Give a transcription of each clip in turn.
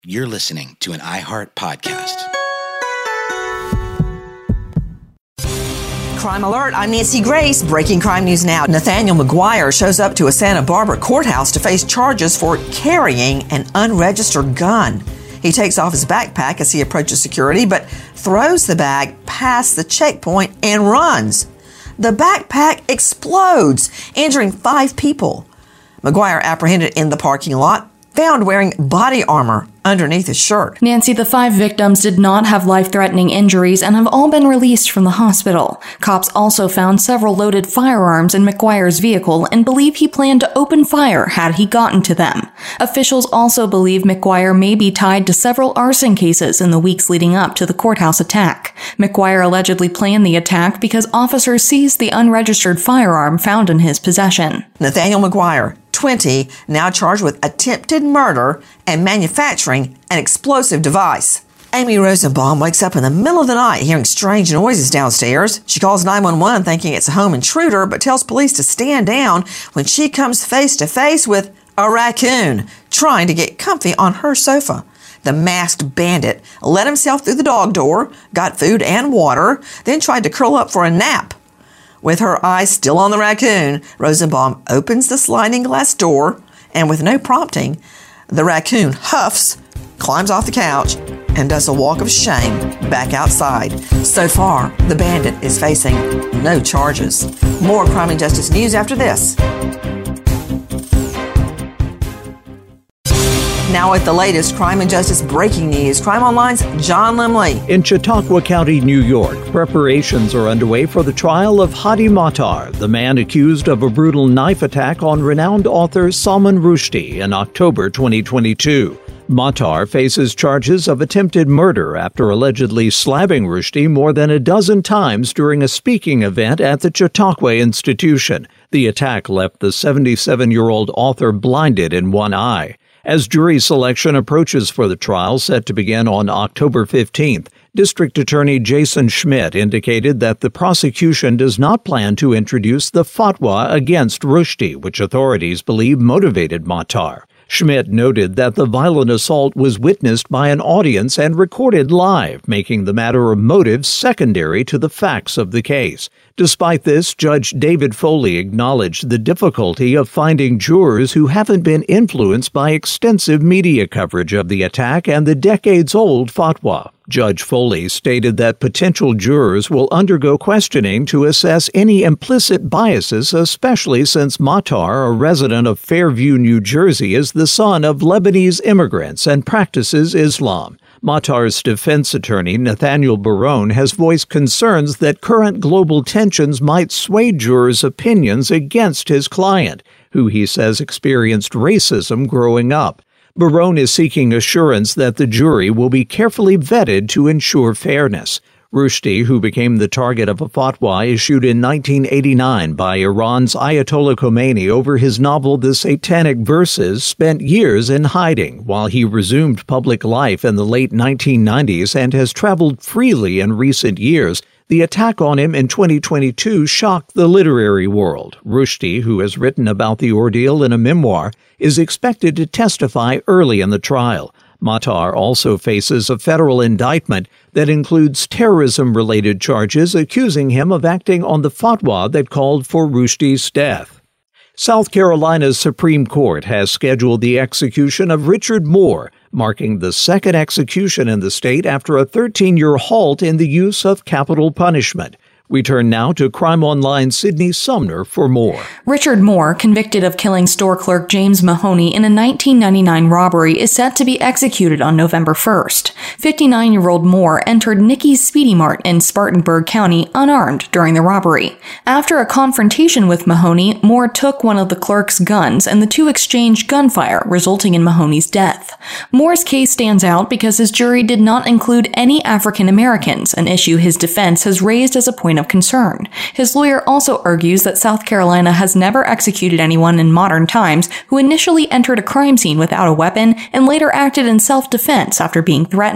You're listening to an iHeart podcast. Crime Alert, I'm Nancy Grace. Breaking crime news now. Nathaniel McGuire shows up to a Santa Barbara courthouse to face charges for carrying an unregistered gun. He takes off his backpack as he approaches security, but throws the bag past the checkpoint and runs. The backpack explodes, injuring 5 people. McGuire apprehended in the parking lot, found wearing body armor underneath his shirt. Nancy, the 5 victims did not have life-threatening injuries and have all been released from the hospital. Cops also found several loaded firearms in McGuire's vehicle and believe he planned to open fire had he gotten to them. Officials also believe McGuire may be tied to several arson cases in the weeks leading up to the courthouse attack. McGuire allegedly planned the attack because officers seized the unregistered firearm found in his possession. Nathaniel McGuire, 20, now charged with attempted murder and manufacturing an explosive device. Amy Rosenbaum wakes up in the middle of the night hearing strange noises downstairs. She calls 911 thinking it's a home intruder, but tells police to stand down when she comes face to face with a raccoon trying to get comfy on her sofa. The masked bandit let himself through the dog door, got food and water, then tried to curl up for a nap. With her eyes still on the raccoon, Rosenbaum opens the sliding glass door, and with no prompting, the raccoon huffs, climbs off the couch, and does a walk of shame back outside. So far, the bandit is facing no charges. More crime and justice news after this. Now with the latest crime and justice breaking news, Crime Online's John Limley. In Chautauqua County, New York, preparations are underway for the trial of Hadi Matar, the man accused of a brutal knife attack on renowned author Salman Rushdie in October 2022. Matar faces charges of attempted murder after allegedly slapping Rushdie more than a dozen times during a speaking event at the Chautauqua institution. The attack left the 77-year-old author blinded in one eye. As jury selection approaches for the trial set to begin on October 15th, District Attorney Jason Schmidt indicated that the prosecution does not plan to introduce the fatwa against Rushdie, which authorities believe motivated Matar. Schmidt noted that the violent assault was witnessed by an audience and recorded live, making the matter of motive secondary to the facts of the case. Despite this, Judge David Foley acknowledged the difficulty of finding jurors who haven't been influenced by extensive media coverage of the attack and the decades-old fatwa. Judge Foley stated that potential jurors will undergo questioning to assess any implicit biases, especially since Matar, a resident of Fairview, New Jersey, is the son of Lebanese immigrants and practices Islam. Matar's defense attorney, Nathaniel Barone, has voiced concerns that current global tensions might sway jurors' opinions against his client, who he says experienced racism growing up. Barone is seeking assurance that the jury will be carefully vetted to ensure fairness. Rushdie, who became the target of a fatwa issued in 1989 by Iran's Ayatollah Khomeini over his novel The Satanic Verses, spent years in hiding while he resumed public life in the late 1990s and has traveled freely in recent years. The attack on him in 2022 shocked the literary world. Rushdie, who has written about the ordeal in a memoir, is expected to testify early in the trial. Matar also faces a federal indictment that includes terrorism-related charges accusing him of acting on the fatwa that called for Rushdie's death. South Carolina's Supreme Court has scheduled the execution of Richard Moore, marking the second execution in the state after a 13-year halt in the use of capital punishment. We turn now to Crime Online's Sydney Sumner for more. Richard Moore, convicted of killing store clerk James Mahoney in a 1999 robbery, is set to be executed on November 1st. 59-year-old Moore entered Nicky's Speedy Mart in Spartanburg County unarmed during the robbery. After a confrontation with Mahoney, Moore took one of the clerk's guns and the two exchanged gunfire, resulting in Mahoney's death. Moore's case stands out because his jury did not include any African Americans, an issue his defense has raised as a point of concern. His lawyer also argues that South Carolina has never executed anyone in modern times who initially entered a crime scene without a weapon and later acted in self-defense after being threatened.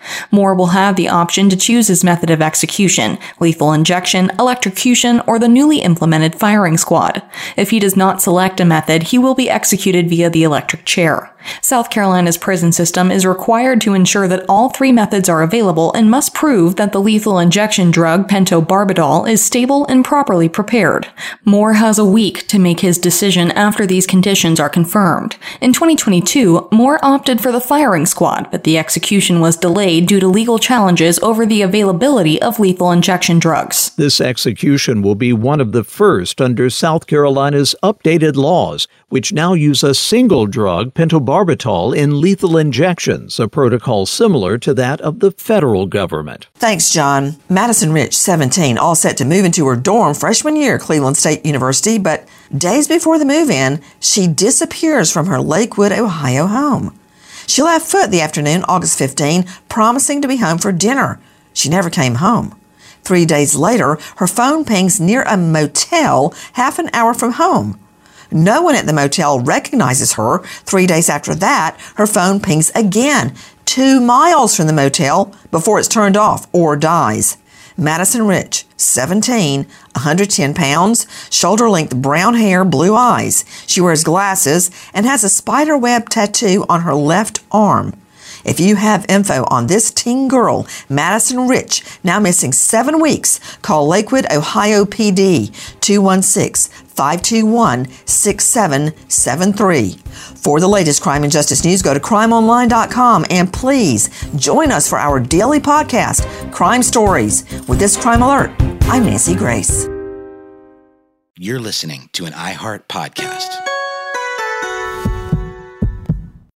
Moore will have the option to choose his method of execution: lethal injection, electrocution, or the newly implemented firing squad. If he does not select a method, he will be executed via the electric chair. South Carolina's prison system is required to ensure that all three methods are available and must prove that the lethal injection drug pentobarbital is stable and properly prepared. Moore has a week to make his decision after these conditions are confirmed. In 2022, Moore opted for the firing squad, but the execution was delayed due to legal challenges over the availability of lethal injection drugs. This execution will be one of the first under South Carolina's updated laws, which now use a single drug, pentobarbital, in lethal injections, a protocol similar to that of the federal government. Thanks, John. Madison Rich, 17, all set to move into her dorm freshman year at Cleveland State University, but days before the move-in, she disappears from her Lakewood, Ohio home. She left foot the afternoon, August 15, promising to be home for dinner. She never came home. 3 days later, her phone pings near a motel half an hour from home. No one at the motel recognizes her. 3 days after that, her phone pings again, 2 miles from the motel, before it's turned off or dies. Madison Rich, 17, 110 pounds, shoulder-length brown hair, blue eyes. She wears glasses and has a spider web tattoo on her left arm. If you have info on this teen girl, Madison Rich, now missing 7 weeks, call Lakewood, Ohio PD, 216-521-6773. For the latest crime and justice news, go to crimeonline.com, and please join us for our daily podcast, Crime Stories. With this crime alert, I'm Nancy Grace. You're listening to an iHeart podcast.